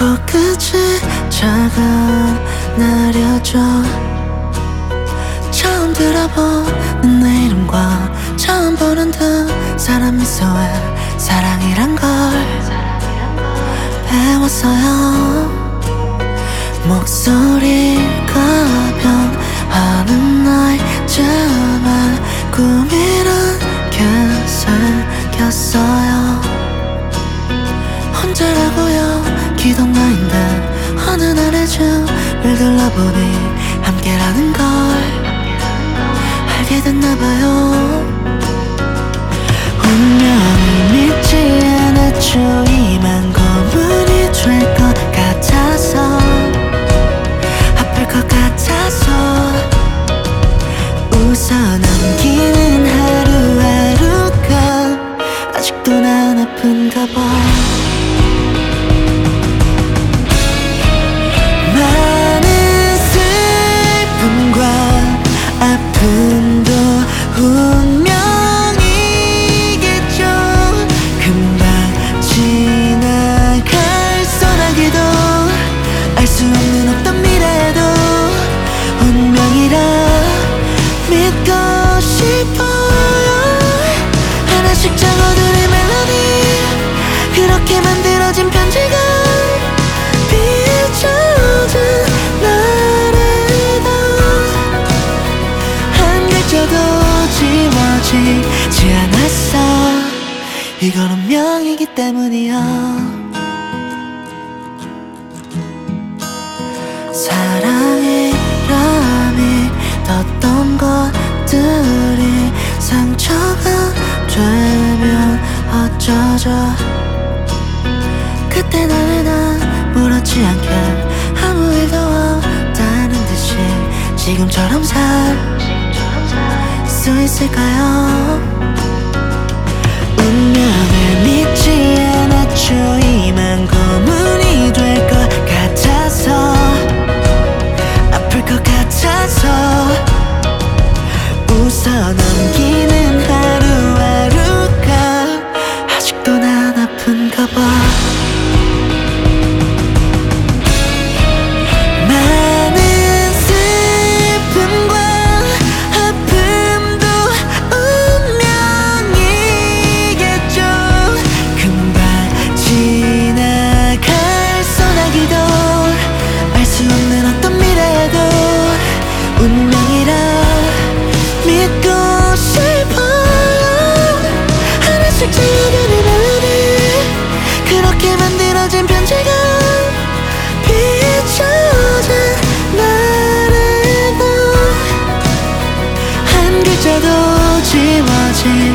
코끝에 작은 내려줘 처음 들어보는 내 이름과 처음 보는 두 사람 미소에 사랑이란 걸 배웠어요. 목소리가 변하는 나이지만 꿈이란 게 생겼어요. 혼자라고요 기던 나인데 어느 날의 춤을 둘러보니 함께라는 걸 알게 됐나봐요. 운명을 믿지 않았죠. 이만 고문이 될 것 같아서 아플 것 같아서 웃어 넘기는 하루하루가 아직도 난 아픈가 봐. 많은 슬픔과 아픔도 운명이겠죠. 금방 지나갈 소나기도 알 수 없는 어떤 미래도 운명이라 믿고 싶어요. 하나씩 적어두는 멜로디 그렇게 만들어진 편지가 비춰진 날에도 한 글자도 지워지지 않았어. 이건 운명이기 때문이야. 사랑이라 믿었던 것들이 상처가 되면 어쩌죠. 그때 나는 아무렇지 않게 아무 일도 없다는 듯이 지금처럼 살 수 있을까요. 운명을 믿지 않았죠. 이만 고문이 될 것 같아서 아플 것 같아서 웃어 넘기는 하루하루가 아직도 난 아픈가 봐. 많은 슬픔과 아픔도 운명이겠죠. 금방 지나갈 소나기도 알 수 없는 어떤 미래도 운명이라 믿고 싶어요. 하나씩 지워두는 멜로디 그렇게 만들어진 편지가 비춰진 날에도 한 글자도 지워진